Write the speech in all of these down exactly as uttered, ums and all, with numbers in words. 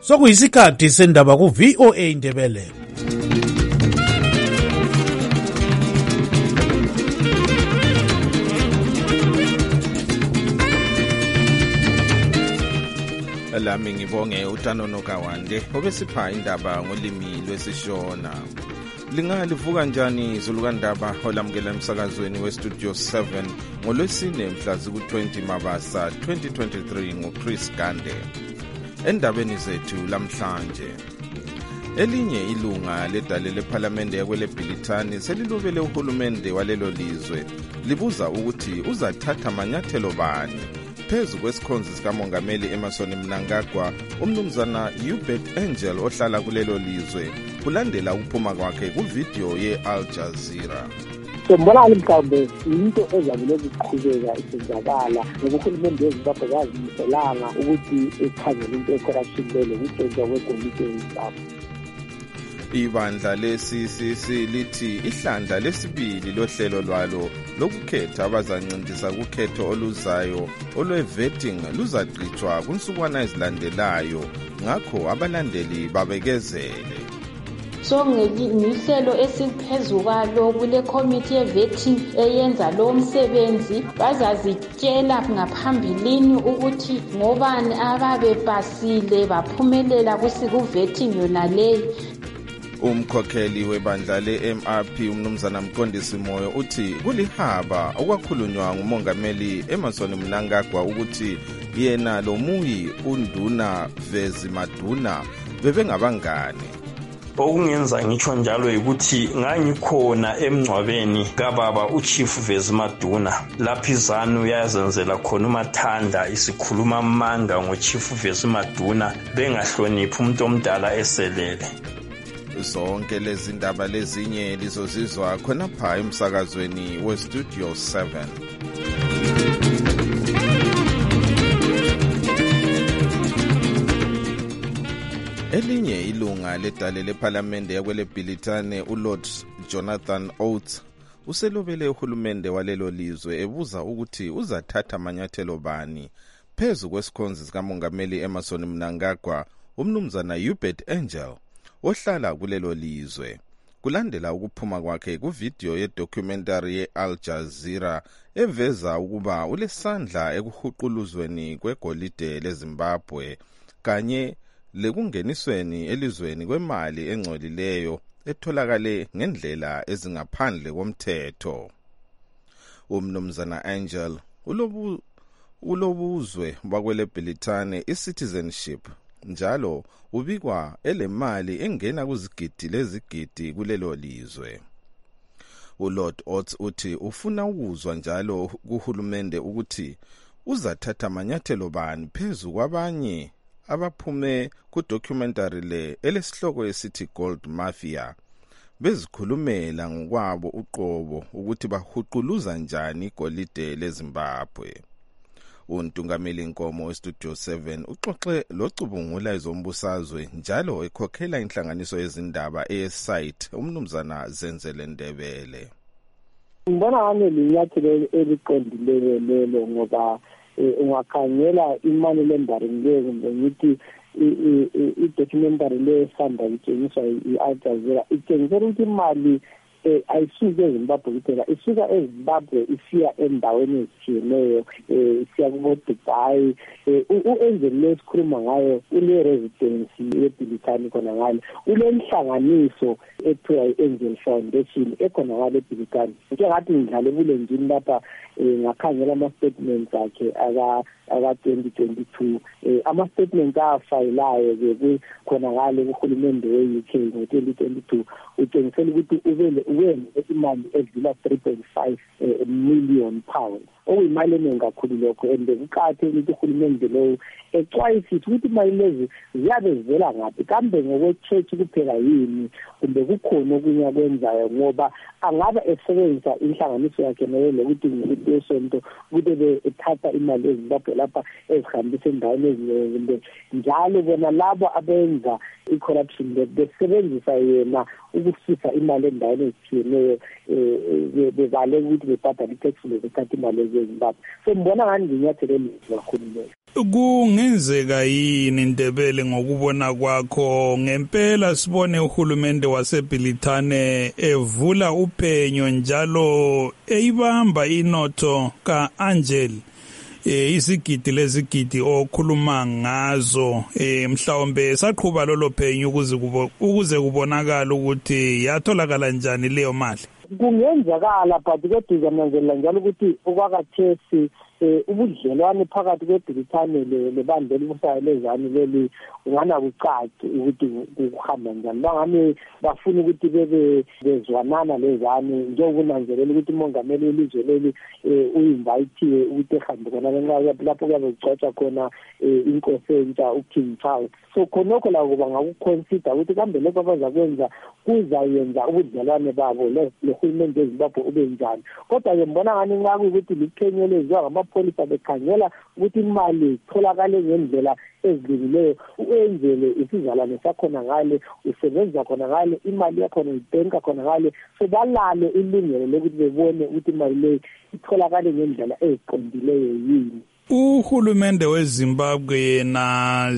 Sokuyisikhathi sendaba ku V O A Indebele. Lami ngibonge uTanono Kawande obesipha indaba ngolimi lwesishona. Lingalivuka njani izulukandaba olamukela emsakazweni weStudio seven ngolwesine mhla ziku-twenty Mabasa twenty twenty-three nguChris Gande. Endabeni zethu lamhlanje, elinye ilunga ledale lephalamende yakweleBhilitani selilobele uhulumende walelo lizwe libuza ukuthi uzathatha manyathelo bani phezu kwesikhonzi sikamongameli Emmerson Mnangagwa, umnumzana Hubert Angel ohlala kulelo lizwe, kulandela ukuphuma kwakhe kuvideo ye-Al Jazeera. Sembona mhlawumbe into ezabile ukuqhubeka isenzakala ngoba uhulumende weZimbabwe akazimiselanga ukuthi ekhangele into ecorruption lelo ukutshentshwa kwegolide eZimbabwe. Ibandla le-C C C lithi ihlandla lesibili lohlelo lwalo lokukhetha abazancindisa kukhetho oluzayo olwe-vetting luzagqitshwa kunsukwana ezilandelayo, ngakho abalandeli babekezele. So ngihlelo esiphezulu kwalo kule committee ye-vetting eyenza lo msebenzi bazazitshela ngaphambilini ukuthi ngobani ababepasile baphumelela kusi-vetting yona leyi. Umkhokheli webandla le-M R P umnumzana Mqondisi Moyo uthi kulihaba okwakhulunywa ngumongameli Emmerson Mnangagwa ukuthi yena lo Muyi uNduna Vezi Maduna bebengabangane. Okungenza ngitsho njalo ukuthi ngangikhona emngcwabeni kababa uChief Vezi Maduna lapho iZANU yazenzela khona uMathanda isikhuluma amanga ngoChief Vezi Maduna bengahloniphi umuntu omdala eselele. Zonke lezi ndaba lezinye lizozizwa khonapha emsakazweni weStudio seven. Elinye ilunga ledale lephalamende yakweleBhilitane uLord Jonathan Oates uselobele uhulumende walelo lizwe ebuza ukuthi uzathatha manyathelo bani phezu kwesikhonzi sikamongameli Emmerson Mnangagwa, umnumzana Hubert Angel ohlala kulelo lizwe, kulandela ukuphuma kwakhe kuvideo ye-documentary ye-Al Jazeera eveza ukuba ulesandla ekuhuquluzweni kwegolide leZimbabwe kanye lekungenisweni elizweni kwemali engcolileyo etholakale ngendlela ezingaphandle komthetho. Umnumzana Angel ulobu ulobuzwe bakweleBhilitane i-citizenship, njalo ubikwa elemali engena kuzigidi lezigidi kulelo lizwe. uLord Oates uthi ufuna ukuzwa njalo kuhulumende ukuthi uzathatha manyathelo bani phezu kwabanye abaphume ku-documentary le elesihloko esithi Gold Mafia bezikhulumela ngokwabo uqobo ukuthi bahuquluza njani igolide leZimbabwe. Untungameli Nkomo weStudio seven uxoxe locubungula ezombusazwe njalo ekhokhela inhlanganiso yezindaba e-site umnumzana Zenzele Ndebele. Ngibona ngane linyathelo eliqondileyo lelo ngoba ungakhangela imali lembaring le kumbe ngithi i-documentary le sanda itshengiswa i-Al Jazeera itshengisela ukuthi imali ayisuke eZimbabwe kuphela, isuka eZimbabwe isiya endaweni ezitshiyeneyo, isiya kubo-Dubai. U-Angel le sikhuluma ngayo ule-residency yeBhilitani khona ngale, ulenhlanganiso ethiwa i-Angel Foundation ekhona ngale eBhilitani. Nke ngathi ngidlale ebulenjini lapha ngakhangela ama-statements akhe aka-twenty twenty-two. Ama-statements afayilayo-ke khona ngale kuhulumende we-U K ngo-twenty twenty-two utshengisela ukuthi ubele uwena imali edlula three point five million pounds. Okuyimali eningi kakhulu lokho, and kuqakathekile ukuthi uhulumende lowo exwayisise ukuthi imali lezi ziyabe zivela ngaphi, kambe ngokwe-church kuphela yini kumbe kukhona okunye akwenzayo, ngoba angabe esebenzisa inhlanganiso yakhe nayo lokuthi ngikuthi esonto ukuthi bethatha imali eZimbabwe lapha ezihambisa endaweni ezinye, njalo bona labo abenza i-corruption besebenzisa yena ukusisa imali endaweni ezitshiyeneyo, bevale ukuthi bebhadala i-tax bezithatha imali eZimbabwe. So mbona ngani nginyathelo elihle kakhulu leyo. Kungenzeka yini Ndebele ngokubona kwakho ngempela sibone uhulumende waseBilitane evula uphenyo njalo eyibamba inotho kaAngel eh isigidi lezigidi okhuluma ngazo eh mhlawumbe saqhuba lolo phenyo ukuze ukuze kubonakala ukuthi yatholakala njani leyo mali. Kungenzakala but kodwa zananzelela njalo ukuthi okwakathesi eh ubudlelwane phakathi kweBilitane lebandla elibusayo lezani leli ungana kucaci ukuthi kuhamba njani bangane bafuna ukuthi bebe bezwanana lezani njengokunanzelela ukuthi umongameli welizwe leli uyinvite ukuthi ehambe khona ngenxa lapho kuyabe kucocwa khona inkosi entsha uKing Charles. So khonokho la kuba ngakuconsider ukuthi kambe lokho abazakwenza kuzayenza ubudlelwane babo lehulumende eZimbabwe ube njani. Kodwa ke mbona ngani ngaku ukuthi likhenyelezwa ngamapolisa bekhangela ukuthi imali itholakale ngendlela ezilileyo uenzele isizalwane sakhona ngale usebenza khona ngale imali yakho ibhenka khona ngale so balale ilungelo lokuthi bebone ukuthi imali le itholakale ngendlela eziqondileyo yini. Uhulumende weZimbabwe yena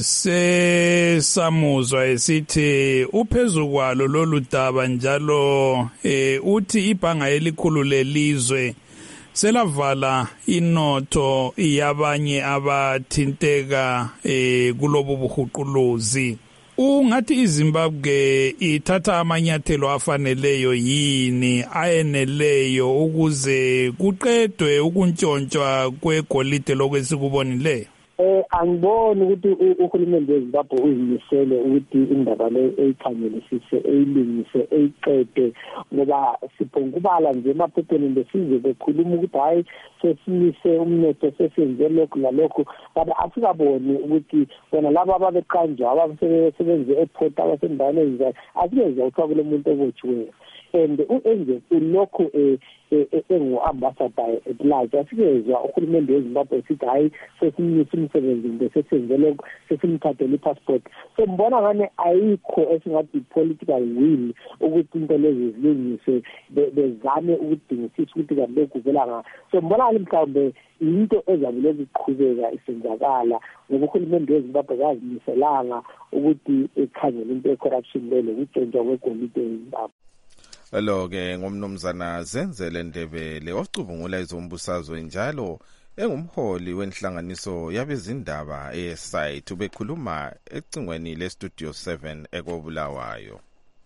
sesamuzwa esithi uphezulu kwalo lolu daba njalo eh uthi ibhanga elikhulu lelizwe selavala inotho yabanye abathinteka eh kulobu buhuquluzi. Ungathi iZimbabwe ithatha amanyathelo afaneleyo yini ayeneleyo ukuze kuqedwe ukuntshontshwa kwegolide lokwesikubonileyo? Eh angiboni ukuthi uhulumende weZimbabwe uzimisele ukuthi indaba le eyikhanyelisise eyilungise eyiqede ngoba siphongubala nje emaphepheni besizwe bekhuluma ukuthi hayi sesimise umnotho sesenze lokhu lalokhu kodwa asikaboni ukuthi bona laba ababeqanjwa abasebenze ePort abasendaweni ezinjalo asikeze uthakule umuntu obotshiweyo and uenze ulokho engu-ambassador at large asikezwa uhulumende weZimbabwe sithi hayi sesimnyisa umsebenzi ngesesenze lokho sesimthathele ipassport. So mbona ngane ayikho esingathi political will ukuthi into lezi zilungise bezame ukudingisisa ukuthi kanti kuvela nga. So mbona mhlawumbe into ezabule ukuqhubeka isenzakala ngoba uhulumende weZimbabwe akazimiselanga ukuthi ekhangele into ecorruption lelo ukutshontsha kwegolide eZimbabwe. Lo ke ngomnumzana Zenzele Ndebele ocubungula izombusazwe njalo engumholi wenhlanganiso yabezindaba eSite ubekhuluma ecingweni leStudio seven ekobulawayo.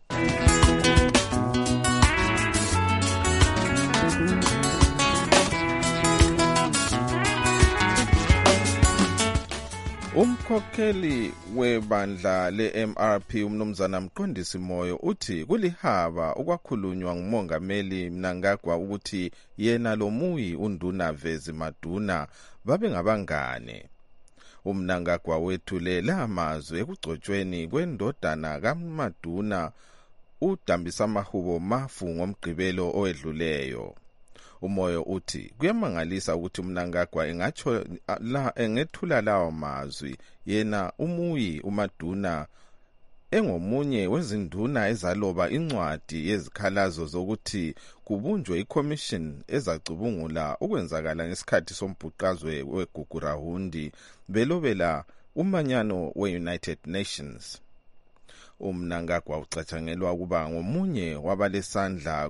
Umkhokheli webandla le-M R P umnumzana Mqondisi Moyo uthi kulihaba okwakhulunywa ngumongameli Mnangagwa ukuthi yena lo Muyi uNduna Vezi Maduna babe ngabangane. UMnangagwa wethule lamazwi ekugcotshweni kwendodana kaMaduna uDambisa Mahubo Mafu ngomgqibelo owedluleyo. Umoyo uthi kuyamangalisa ukuthi uMnangagwa engatsho la engethula lawo mazwi yena uMuyi uMaduna engomunye wezinduna ezaloba incwadi yezikhalazo zokuthi kubunjwe iCommission ezacubungula ukwenzakala ngesikhathi sombhuqazwe weGugurahundi belobela umanyano weUnited Nations. UMnangagwa ucatshangelwa ukuba ngomunye wabalesandla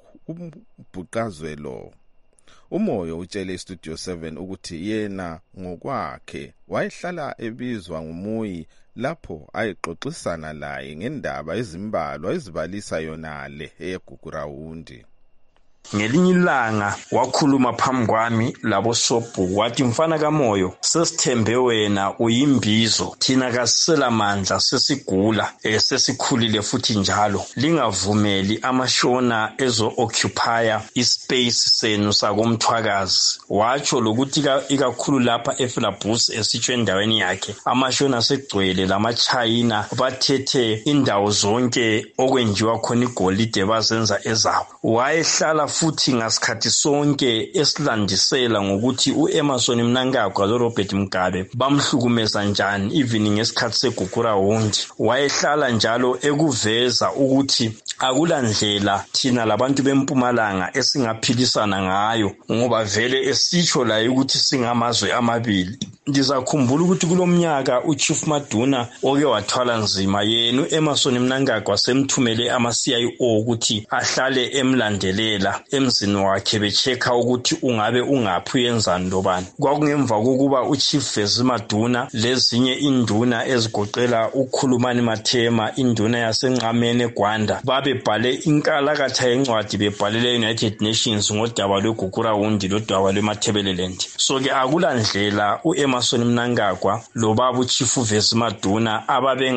kumbhuqazwe lo. Umoyo utshele iStudio seven ukuthi yena ngokwakhe wayehlala ebizwa nguMuyi lapho ayexoxisana laye ngendaba ezimbalwa ezibalisa yonale eGugurahundi. Ngelinye ilanga wakhuluma phambi kwami labo sobhuku wathi mfana kaMoyo sesithembe wena uyimbizo thina kasela mandla sesigula sesikhulile futhi njalo lingavumeli amashona ezo occupy ispace senu sakomthwakazi watsho lokuthi ikakhulu lapha eFilabus esitsho endaweni yakhe amashona segcwele lamaChina bathethe indawo zonke okwenjiwa khona igolide bazenza ezabo wayehlala futhi ngasikhathi sonke esilandisela ngokuthi uEmerson Mnangagwa loRobert Mugabe bamhlukumeza njani even ngesikhathi seGugurahundi wayehlala njalo ekuveza ukuthi akulandlela thina labantu bempumalanga esingaphilisana ngayo ngoba vele esitsho la ukuthi singamazwe amabili ndizakhumbula ukuthi kulomnyaka uChief Maduna oke wathwala nzima yena uEmmerson Mnangagwa semthumele ama-C I O ukuthi ahlale emlandelela emzini wakhe bechecka ukuthi ungabe ungaphi uyenzani lobani. Kwakungemva kokuba uChief Vezi Maduna lezinye induna ezigoqela uKhulumani Mathema induna yaseNqamene Gwanda babebhale inkalakatha yencwadi bebhalele United Nations ngodaba lweGugurawundi lodaba lweMathebeleland. So ke akulandlela uEmmerson Mnangagwa lobaba uChief Vezi Maduna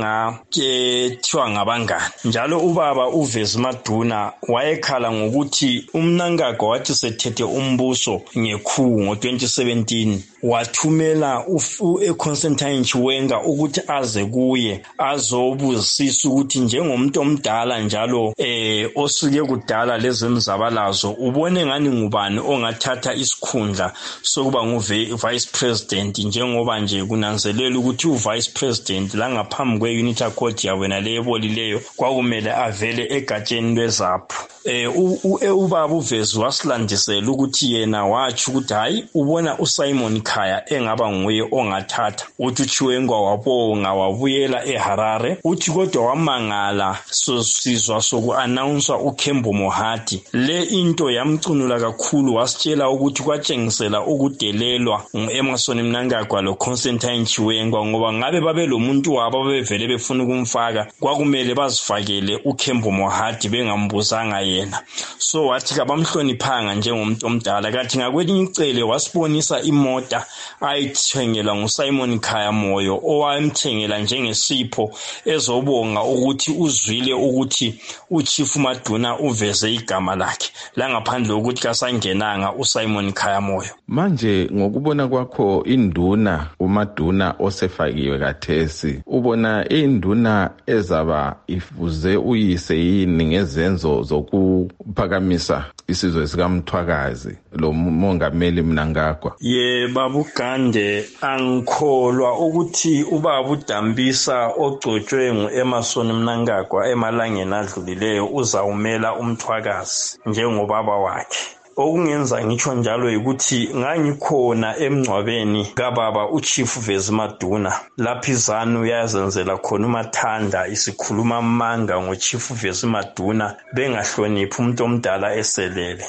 ababengakethiwa ngabangani. Njalo ubaba uVezi Maduna wayekhala ngokuthi uMnangagwa wathi sethethe umbuso ngekhu ngo twenty seventeen wathumela uConstantine Chiwenga ukuthi aze kuye azobuzisisa ukuthi njengomuntu omdala njalo eh osuke kudala lezemzabalazo ubone ngani ngubani ongathatha isikhundla sokuba nguvice president njengoba nje kunanzelela ukuthi uvice president la ngaphambi kweUnity Accord yabona leyebolileyo kwakumele avele egatsheni lwezaphu. Eh ubaba uVezi wasilandisela ukuthi yena wathi ukuthi hayi ubona uSimon Khaya engaba nguye ongathatha. Uthi uChiwenga wabonga wabuyela eHarare uthi kodwa wamangala sosizwa soku-announce uKhembo Mohadi. Le into yamcunula kakhulu wasitshela ukuthi kwatshengisela ukudelelwa nguEmmerson Mnangagwa loConstantine Chiwenga ngoba ngabe babe lo muntu wabo bevele befuna ukumfaka kwakumele bazifakele uKhembo Mohadi bengambuzanga yena. So wathi kabamhloniphanga njengomuntu omdala kathi ngakwelinye icele wasibonisa imota ayithengela nguSimon Khaya Moyo owayemthengela njengesipho ezobonga ukuthi uzwile ukuthi uChief Maduna uveze igama lakhe la ngaphandle ukuthi kasangenanga uSimon Khaya Moyo. Manje ngokubona kwakho induna uMaduna osefakiwe kathesi ubona induna ezaba ifuze uyise yini ngezenzo zokuphakamisa isizwe sikaMthwakazi lo mongameli Mnangagwa? Ye babu Gande angikholwa ukuthi ubaba uDambisa ogcotshwe nguEmmerson Mnangagwa emalangeni adlulileyo uzawumela uMthwakazi njengobaba wakhe. Okungenza ngitsho njalo ukuthi ngangikhona emncwabeni kababa uChief Vezi Maduna lapho izanu yazenzela khona uMathanda isikhuluma amanga ngoChief Vezi Maduna bengahloniphi umuntu omdala eselele.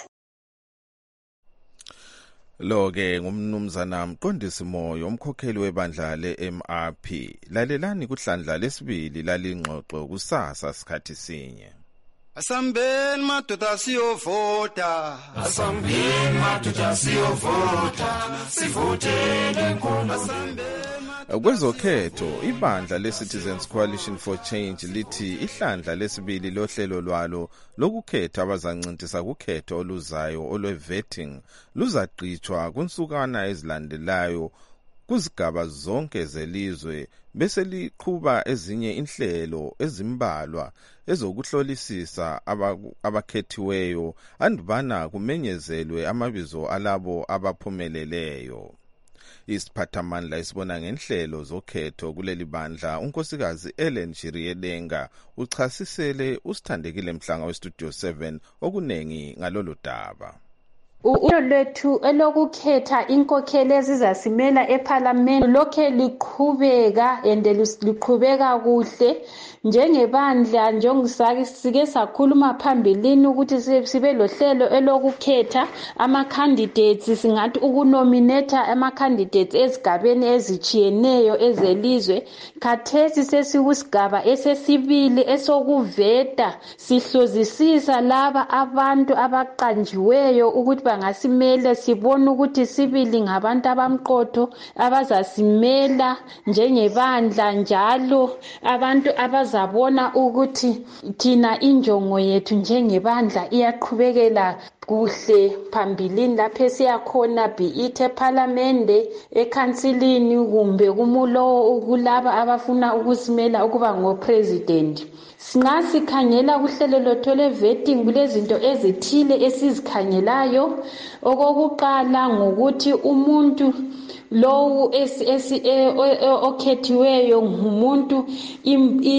Lo ke ngumnumzana Mqondisi Moyo umkhokheli webandla leM R P. Lalelani kuhlandla lesibili lalingxoxo kusasa sikhathi sinye. Asambeni madoda siyovota, asambeni madoda siyovota, sivotele inkululeko. Kwezokhetho ibandla leCitizens Coalition for Change lithi ihlandla lesibili lohlelo lwalo lokukhetha abazancintisa kukhetho oluzayo olwevetting luzaqhitshwa kunsukana ezilandelayo kuzigaba zonke zelizwe bese liqhuba ezinye inhlelo ezimbalwa ezokuhlolisisa abakhethiweyo andubana kumenyezelwe amabizo alabo abaphumeleleyo. Isiphathamandla isibona ngenhlelo zokhetho kuleli bandla unkosikazi Ellen Shiriyedenga uchasisele usithandekile Mhlanga weStudio seven okunengi ngalolu daba. Uhlelo lwethu elokukhetha inkokheli ezizasimela eParliament lokhe liqhubeka ende liqhubeka kuhle njengebandla njengisake sike sakhuluma phambilini ukuthi sibe lohlelo elokukhetha ama candidates singathi ukunominate ama candidates ezigabeni ezichiyeneyo ezelizwe. Khathesi sesikusigaba esesibili esokuveta sihlozisisa laba abantu abaqanjiweyo ukuthi bangasimele sibona ukuthi sibili ngabantu abamqotho abazasimela njengebandla njalo abantu abazabona ukuthi thina injongo yethu njengebandla iyaqhubekela kuhle phambilini lapho siyakhona be it eParliament eCouncilini kumbe kumulo ukulaba abafuna ukusimela ukuba ngopresident. Singasikhangela kuhlelo lothole vetting kulezinto ezithile esizikhangelayo. Okokuqala ngokuthi umuntu lowu esi okhethiweyo ngumuntu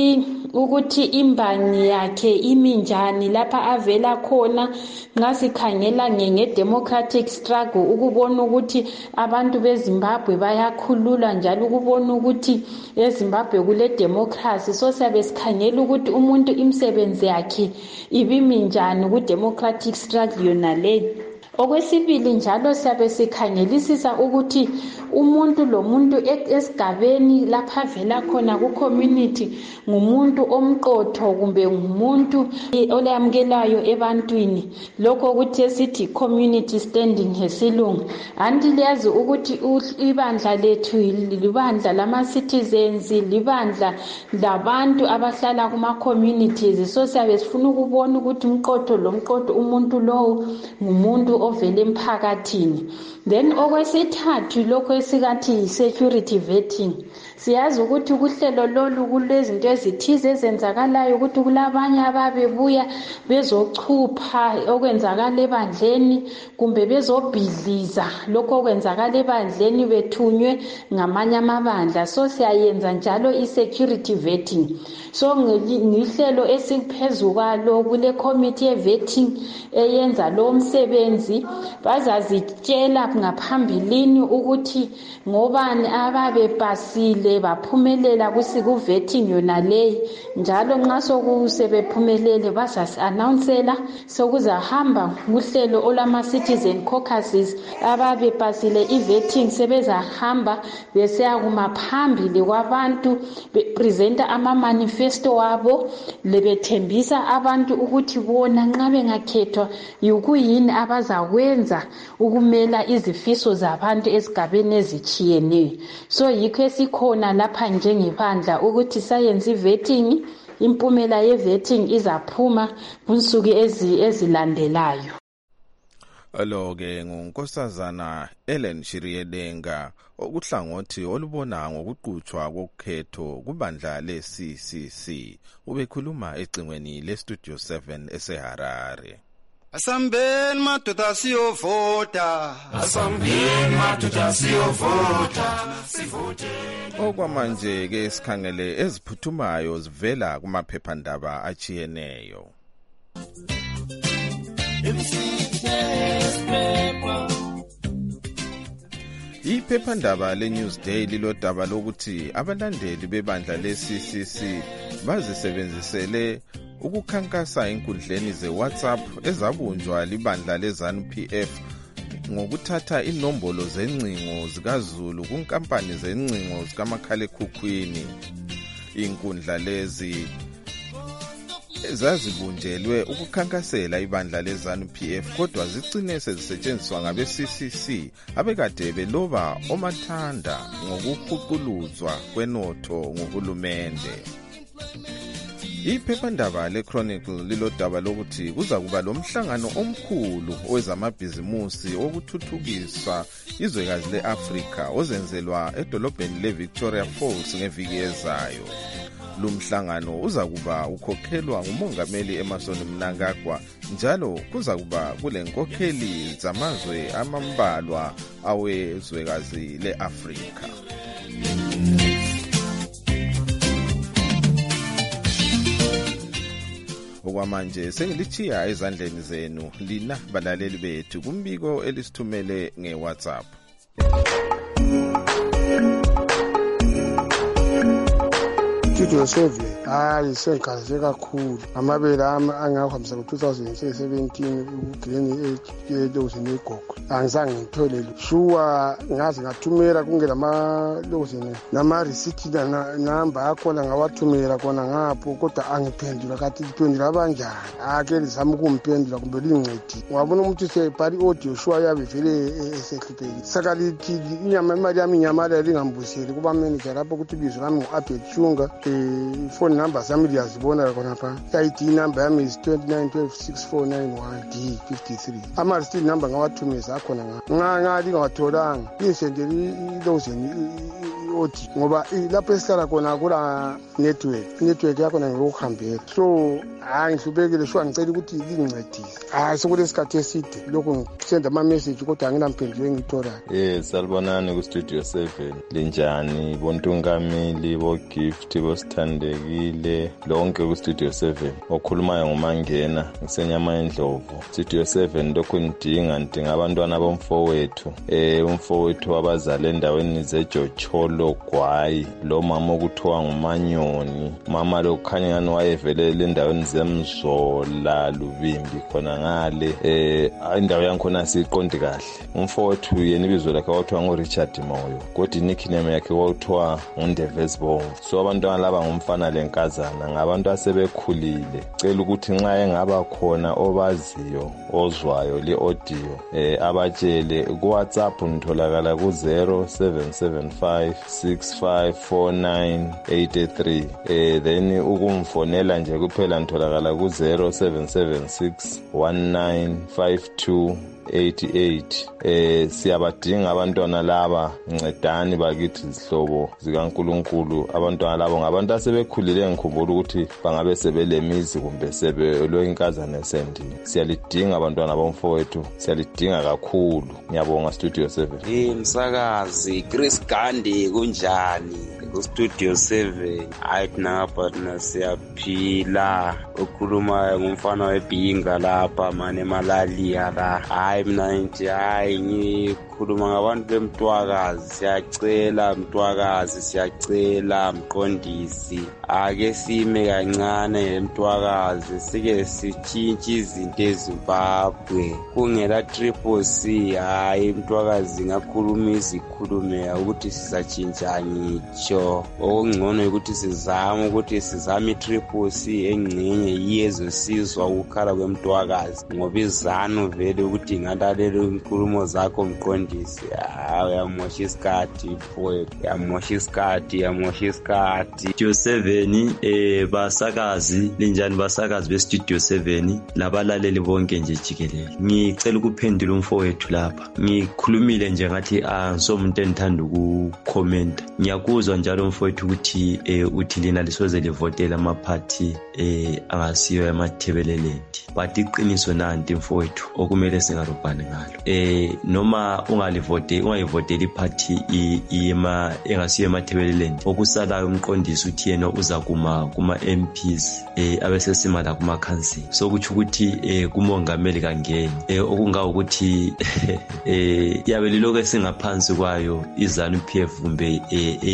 ukuthi imbangi yakhe iminjani lapha avela khona. Nxa sikhangela nge-democratic struggle ukubona ukuthi abantu beZimbabwe bayakhululwa njalo ukubona ukuthi eZimbabwe kule democracy. So siyabe sikhangela ukuthi umuntu imisebenzi yakhe ibiminjani ku-democratic struggle yona leyo. Okwesibili njalo siyabe sikhangelisisa ukuthi umuntu lomuntu esigabeni lapha vela khona ku-community ngumuntu omqotho kumbe ngumuntu oleyamukelayo ebantwini. Lokho ukuthi esithi community standing ngesilungu. Anti liyazi ukuthi ibandla lethu libandla lama-citizens, libandla labantu abahlala kuma-communities. So siyabe sifuna ukubona ukuthi umqotho lomqotho umuntu lowo ngumuntu ovele emphakathini. Then okwesithathu lokho esikathi security vetting. Siyazi ukuthi kuhlelo lolu kulezinto ezithize ezenzakalayo ukuthi kulabanye ababebuya bezochupha okwenzakala ebandleni kumbe bezobhidliza lokho okwenzakala ebandleni bethunywe ngamanye amabandla. So siyayenza njalo i-security vetting. So ngihlelo esiphezulu kwalo kule committee ye-vetting eyenza lo msebenzi. Bazazitshela ngaphambilini ukuthi ngobani ababepasile baphumelela kusi-vetting yona leyi. Njalo nxa sokusebephumelele bazasi-announcela sokuzahamba kuhlelo olama-citizen caucuses. Ababepasile i-vetting sebezahamba besiyakuma phambili kwabantu bepresenta ama-manifesto wabo lebethembisa abantu ukuthi bona nxa bengakhethwa yikuyini abazakwenza ukumela izifiso zabantu esigabeni ezitshiyeneyo. So yikho esikhona lapha njengebandla ukuthi sayenze i-vetting. Impumela ye-vetting izaphuma kunsuku ezilandelayo. Alo-ke ngunkosazana Ellen Shiriedenga okuhlangothi olubona ngokuqhutshwa kokhetho kubandla le-C C C. Ubekhuluma ecingweni le-Studio seven eseHarare. Asambeni madoda siyovota. Asambeni madoda siyovota. Sivote. Okwamanje ke sikhangele eziphuthumayo zivela kumaphephandaba achiyeneyo. Iphephandaba le-Newsday lilodaba lokuthi abalandeli bebandla le-C C C bazisebenzisele ukukhankasa enkundleni ze-WhatsApp ezabunjwa libandla le-ZANU P F ngokuthatha inombolo zengcingo zikaZulu kunkampani zengcingo zikamakhalekhukhwini. Inkundla lezi zazibunjelwe ukukhankasela ibandla le-ZANU P F kodwa zigcine sezisetshenziswa ngabe-C C C abekade beloba omathanda ngokuhuquluzwa kwenotho ngohulumende. Iphephandaba le-Chronicle lilodaba lokuthi kuza kuba lomhlangano omkhulu owezamabhizimusi okuthuthukisa izwekazi le-Afrika ozenzelwa edolobheni le-Victoria Falls ngeviki ezayo. Lumhlangano uza kuba ukhokhelwa ngumongameli Emmerson Mnangagwa njalo kuza kuba kulenkokheli zamazwe amambalwa awezwekazi le-Afrika. Okwamanje sengilichiya ezandleni zenu lina balaleli bethu kumbiko elisithumele nge-WhatsApp. Studio seven hayi sengaze kakhulu amabele ami angahambisa ku two thousand seventeen ugreen yelozi negogo angizange ngithole shuwa ngaze ngathumela kungelama lozi nama receipt number akhona ngawathumela kona ngapho kodwa angiphendula kathi iphendula abanjani ake lizama ukumphendula kumbe lincedi wabona umuntu sebhali audio shuwa yabe vele eseklipheki sakalithi inyama imali yami inyama lingambuseli kuba manager lapho ukuthi bizo lami ngu-Abed Chunga. Phone number sami liyazibona khona pha. I D number yami is two nine one two six four nine one D fifty-three. Ama receipt number ngawathumeza akhona nga. Nga nga lingawatholanga. Isendele ilozeni i-odi ngoba lapho esihlala khona kula network network yakhona ngikuhambela so hayi ngihlubekile sho ngicela ukuthi lingincedise hayi sokuthi isikhathi eside lokho ngisenda ama-message kodwa anginampendulo engiyitholayo. Yes, salibonani ku-Studio seven. Linjani bontungameli bo-gift bosithandekile lonke ku-Studio seven. Okhulumayo ngumangena ngisenyama endlovu. Studio seven lokhu ndinga ndinga abantwana bomfowethu eh umfowethu wabazali endaweni zeJocholo Gwayi lo mama okuthiwa ngumanyoni. Mama lo kukhanya ngani wayevelele endaweni zemzola Lubimbi khona ngale eh indawo yankhona siqondi kahle. Umfowethu yena ibizo lakhe kwathiwa ngoRichard Moyo kodwa nickname yakhe kwathiwa nguNdevesbo. So abantwana laba ngumfana lenkazana ngabantu asebekhulile. Cela ukuthi nxa engaba khona obaziyo ozwayo le audio eh abatshele ku WhatsApp nitholakala ku zero seven seven five six five four nine eight three eh then ukumfonela nje kuphela nitholakala ku zero seven seven six one nine five two eighty-eight. Eh siyabadinga abantwana laba ncedani bakithi izihlobo zikaNkuluNkulu. Abantwana labo ngabantu asebekhulile ngikhumbula ukuthi bangabe sebelemizi kumbe sebelo inkazana esendini. Siyalidinga abantwana bomfowethu, siyalidinga kakhulu. Ngiyabonga Studio seven. Eh msakazi Chris Gandhi kunjani ku Studio seven. Hayi na partner siyaphila. Ukhuluma ngumfana webhinga lapha mane malalia la. Hayi mina nje hayi ngikhuluma ngabantu bemtwakazi. Siyacela mtwakazi, siyacela mqondisi ake sime kancane emtwakazi sike sitshintshe izinto eZimbabwe kungela triple C. Hayi mtwakazi ngakhuluma izikhulume ukuthi sizatshintsha ngitsho okungcono ukuthi sizame ukuthi sizame triple C engcenye yezosizwa ukukhala kwemtwakazi ngoba izanu vele ukuthi ngalalela inkulumo zakho mqondisi. Hayi uyamosha isikhathi boy, uyamosha isikhathi, uyamosha isikhathi. Studio seven eh basakazi linjani basakazi be Studio seven labalaleli bonke nje jikelele. Ngicela ukuphendula umfowethu lapha. Ngikhulumile nje ngathi angisomuntu enithanda ukucomment. Ngiyakuzwa njalo umfowethu ukuthi eh uthi lina lisoze livotela ama party eh angasiyo emathebeleleni. But iqiniso nanti mfowethu okumele singarubhane ngalo. Eh noma ungalivote ungayivotela iparty ima engasiyo emathebeleleni. Okusalayo umqondisi uthi yena uza kuma kuma M Ps eh abesesimala kuma council. So kuthi ukuthi eh kumongameli kangeni. Eh okunga ukuthi eh yabe liloke singaphansi kwayo izanu P F kumbe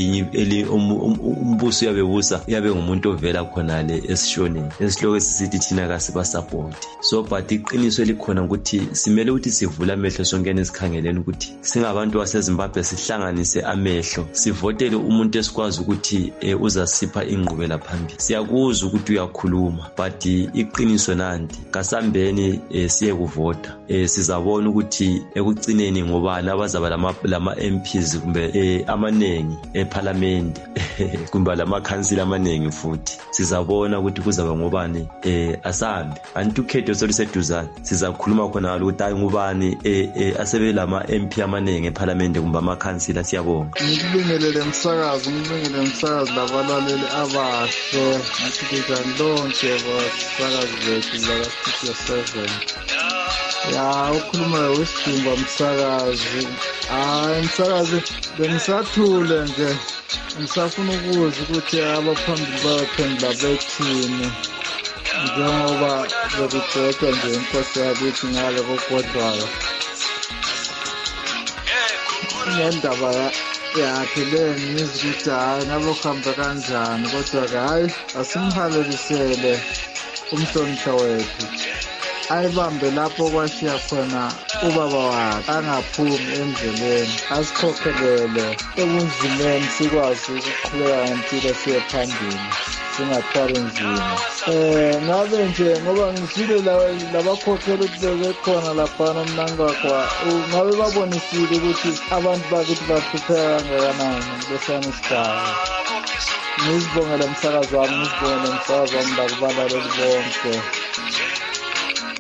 eh umbuso yabebusa yabe ngumuntu ovela khona le esishoneni. Esihloko sisithi thina kasiba support. So but iqiniso elikhona ukuthi simele ukuthi sivula amehlo sonke nesikhangeleni ukuthi singabantu baseZimbabwe sihlanganise amehlo sivotele umuntu esikwazi ukuthi eh, uzasipha ingqubela phambili. Siyakuzwa ukuthi uyakhuluma but iqiniso nanti kasambeni eh, siye kuvota eh, sizabona ukuthi ekugcineni ngobani abazaba lama lama M Ps kumbe eh, amanengi eParliament kumbe lama council amanengi futhi sizabona ukuthi kuzaba ngobani eh asambe antukhetho soliseduzana sizakhuluma khona ngalo ukuthi ngubani eh, eh asebe lama M P amanengi eParliament kumbe ama council. Siyabonga. Ngibingelele msakazi ngibingelele msakazi labalaleli abahle ngathikeza lonke basakazi bethu la Studio seven. Ya ukhuluma wesidumba msakazi. Hayi msakazi bengisathule nje ngisafuna ukuzwa ukuthi abaphambili bayaphendula bethini njengoba bekubheka nje inkosi yakithi ngale kokodwayo ngendaba yakhe le ngizikuthi hayi ngabe kuhamba kanjani kodwa hayi asimhalelisele umhlonishwa wethu ayibambe lapho kwashiya khona ubaba wakhe angaphumi endleleni asikhokhelele ebunzimeni sikwazi ukuqhubeka ngempilo siye phambili singathwali nzima. Eh ngabe nje ngoba ngisile labakhokhela ukuthi bekhona laphana mnangakwa ngabe babonisile ukuthi abantu bakithi bahlupheka kangakanani besana isigaba. Ngizibongela umsakazi wami ngizibongela umsakazi wami lakubalaleli bonke.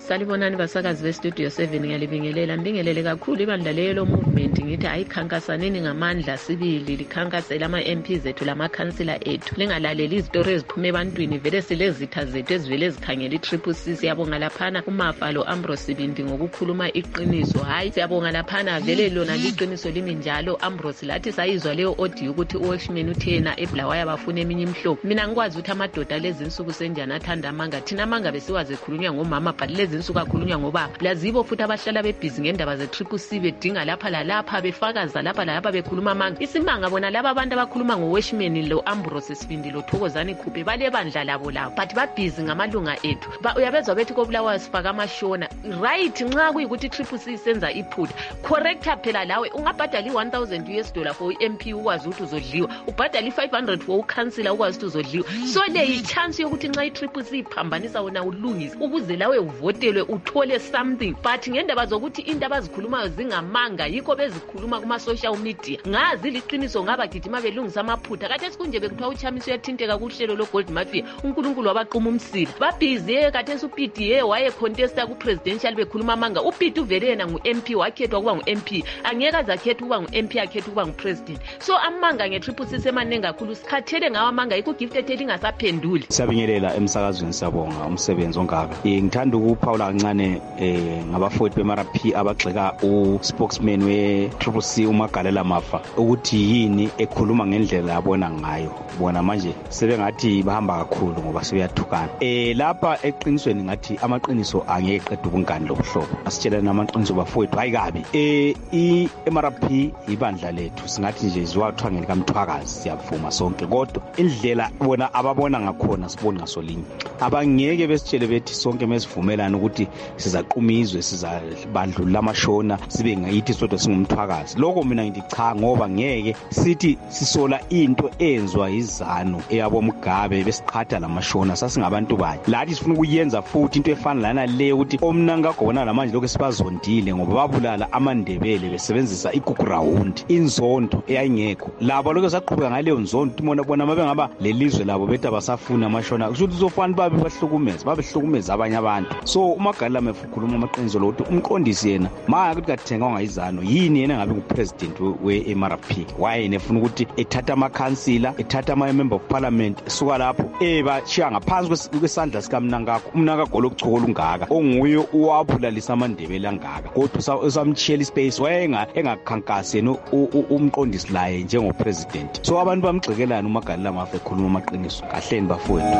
Salibonani basakazi be Studio seven ngiyalibingelela mbingelele kakhulu ibandla lelo movement ngithi ayikhankasaneni ngamandla sibili likhankasela ama M P zethu lama councilor ethu lingalaleli izitori eziphume ebantwini vele silezitha zethu ezivele ezikhangela i-triple C. Siyabonga laphana uMafa lo Ambrose Sibindi ngokukhuluma iqiniso. Hayi siyabonga laphana vele lona liqiniso limi njalo. Ambrose lathi sayizwa leyo audio ukuthi uWatchman uthena eBulawayo bafuna eminye imhlobo. Mina ngikwazi ukuthi amadoda lezi insuku senjani athanda amanga. Thina amanga besiwaze khulunywa ngomama but lezi insuku akhulunywa ngobaba. Lazibo futhi abahlala bebhizi ngendaba ze-triple C bedinga lapha lalapha befakaza lapha lalapha bekhuluma amanga. Isimanga bona laba abantu abakhuluma ngoWatchman lo Ambrose Sibindi lo Thokozani Khuphe bale bandla labo labo but babhizi ngamalunga ethu. Ba uyabezwa bethi koBulawayo sifaka amashona. Right nxa kuyikuthi i-triple C senza iphutha. Correcta phela lawe ungabhadala i-one thousand U S dollar for i-M P ukwazi ukuthi uzodliwa. Ubhadala i-five hundred for ukansela ukwazi ukuthi uzodliwa. So le i-chance yokuthi nxa i-triple C iphambanisa wona ulungise ukuze lawe uvotelwe uthole something. But ngendaba zokuthi into abazikhulumayo zingamanga yikho bezikhuluma kuma social media. Ngazi liqiniso ngaba gijima belungisa amaphutha. Kade sikunje bekuthiwa uchamisa uyathinteka kuhlelo lo Gold Mafia. uNkulunkulu wabaquma umsila. Babhizi kade uPT ye waye contesta ku presidential bekhuluma amanga. uPT uvele yena ngu-M P wakhethwa kuba ngu-M P. Angeke azakhethe kuba ngu-M P akhethe kuba ngu-president. So amanga nge-triple C semanengi kakhulu sikhathele ngawo amanga yikho gifted elingasaphenduli. Siyabingelela emsakazweni siyabonga umsebenzi ongaka. Eh ngithanda ukuphawula kancane eh ngabafowethu be-M R P abagxeka u-spokesman we-triple C uMagalela Mafa ukuthi yini ekhuluma ngendlela yabona ngayo. Bona manje sebengathi bahamba kakhulu ngoba sebeyathukana. Eh lapha eqinisweni ngathi amaqiniso angeke qeda ubungani lobuhlobo. Asitshela namaqiniso bafowethu hayi kabi. Eh i-M R P ibandla lethu singathi nje ziwathwangeni kaMthwakazi siyavuma sonke kodwa indlela bona ababona ngakhona sibona ngasolinye. Abangeke besitshele bethi sonke mesivumelana ukuthi sizaqumizwe sizabandlula amashona sibe ngayithi sodwa singumthwakazi. Lokho mina ngithi cha ngoba ngeke sithi sisola into enzwa izanu eyabo Mugabe besiqhatha lamashona sasingabantu baye. Lathi sifuna ukuyenza futhi into efana lana le ukuthi omnanga gona namanje lokho sibazondile ngoba babulala amandebele besebenzisa igugurawundi inzondo eyayingekho. Labo lokho saqhubeka ngaleyo nzondo umona bona mabe ngaba lelizwe labo bethu abasafuna amashona kusho ukuthi uzofana babe bahlukumeza babe hlukumeza abanye abantu. So uMagalela Mafa ukhuluma amaqiniso lo ukuthi umqondisi yena manje ukuthi kathenga ngayizano yini yena ngabe ngupresident we-M R P waye nefuna ukuthi ethatha amakhansila ethatha ama-member of parliament suka lapho ebashiya ngaphansi kwesandla sikaMnangagwa. uMnangagwa lokuchokola ungaka onguye uwabulalisa amandebele angaka kodwa usamchiyela ispace wayenga engakhankasi yena umqondisi laye njengopresident. So abantu bamgxikelana uMagalela Mafa ekhuluma amaqiniso kahleni bafowethu.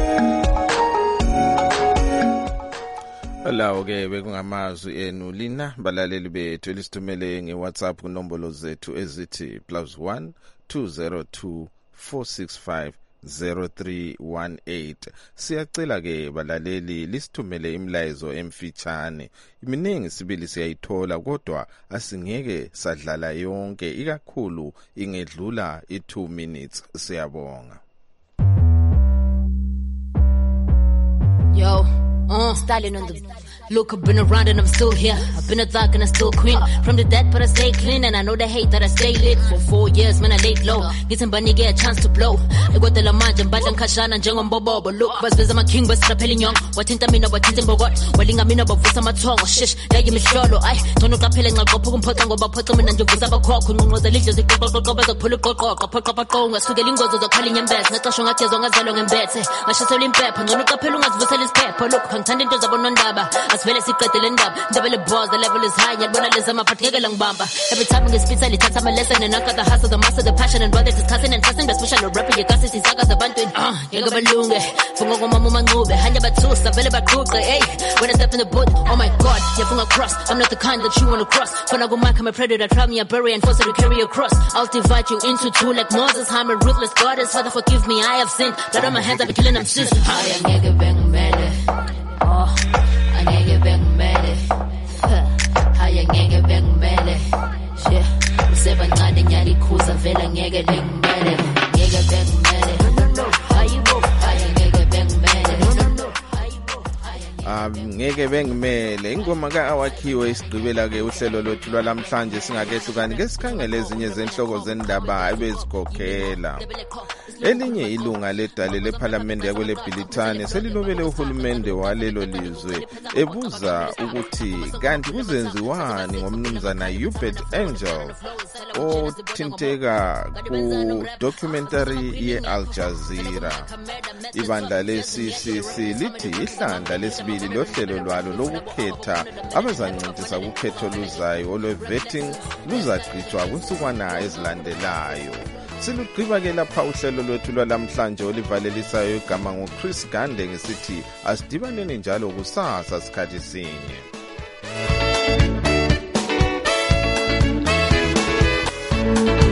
Lawo ke bekungamazwi enu lina balaleli bethu elisithumele ngeWhatsApp kunombolo zethu ezithi plus one two zero two four six five zero three one eight. Siyacela ke balaleli lisithumele imlayezo emfitshane. Iminingi sibili siyayithola kodwa asingeke sadlala yonke ikakhulu ingedlula i two minutes. Siyabonga. Yo Uh, styling on the look, I've been around and I'm still here. I've been a thug and I'm still queen. From the dead, but I stay clean. And I know they hate that I stay lit. For four years, man, I laid low. Get somebody get a chance to blow. I got the lamaj and batan kashan and jang on bobo. But look, but I'm a king, but strapping young. What in Tamina, what in Bogot? Welling a mina, but for some tongue. Shish, they give me shallow. I don't know, capelling a couple of put on about put them in and you was up a cock. Who knows the leaders, the couple of pull a cock, a pull up a tongue, a swiggling goes to the calling and beds. Not a shong as long as I long and beds. I should tell him pep. And no capelling as was selling pep. Look, contending to Zabonondaba. As well as he cut the end up. Double the balls, the level is high. And when I listen, I'm a particular long bamba. Every time I get spit, I touch my lesson. And I got the hustle, the master, the passion. And brothers discussing and trusting. The special rapper, you got this, he's like a bantu. Uh, Yaga Balunga. Fungo Mama Mangube. Hanya Batus, the Villa Bakruka. Hey, when I step in the boot, oh my god, you're from across. I'm not the kind that you want to cross. When I go back, I'm a predator. Trap me a bury and force her to carry a cross. I'll divide you into two like Moses. I'm a ruthless goddess. Father, forgive me, I have sinned. Blood on my hands, I've been killing them sis. I am Yaga Bang Mele. Oh. Ngeke bengimele haya ngeke bengimele she usebancane nyalikhuza vela ngeke lengimele ngeke bengimele hayibo haya ngeke bengimele angeke bengimele ingoma kaawakhiwe isigqibela ke uhlelo lwethu lwalamhlanje singakehlukani ke sikhangele ezinye zenhloko zendaba ebezikhokhela. Elinye ilunga ledale lePhalamende yakwele Bhilithane selilobele uhulumende walelo lizwe ebuza ukuthi kanti kuzenziwani ngomnumzana Hubert Angel othinteka ku documentary ye Al Jazeera. Ibandla le-C C C lithi ihlandla lesibili lohlelo lwalo lokukhetha abazancintisa kukhetho luzayo olwe-vetting luzagqitshwa kwinsukwana ezilandelayo. Silugqiba ke lapha uhlelo lwethu lwalamhlanje olivalelisayo igama nguChris Gande ngesithi asidibaneni njalo kusasa sikhathi sinye.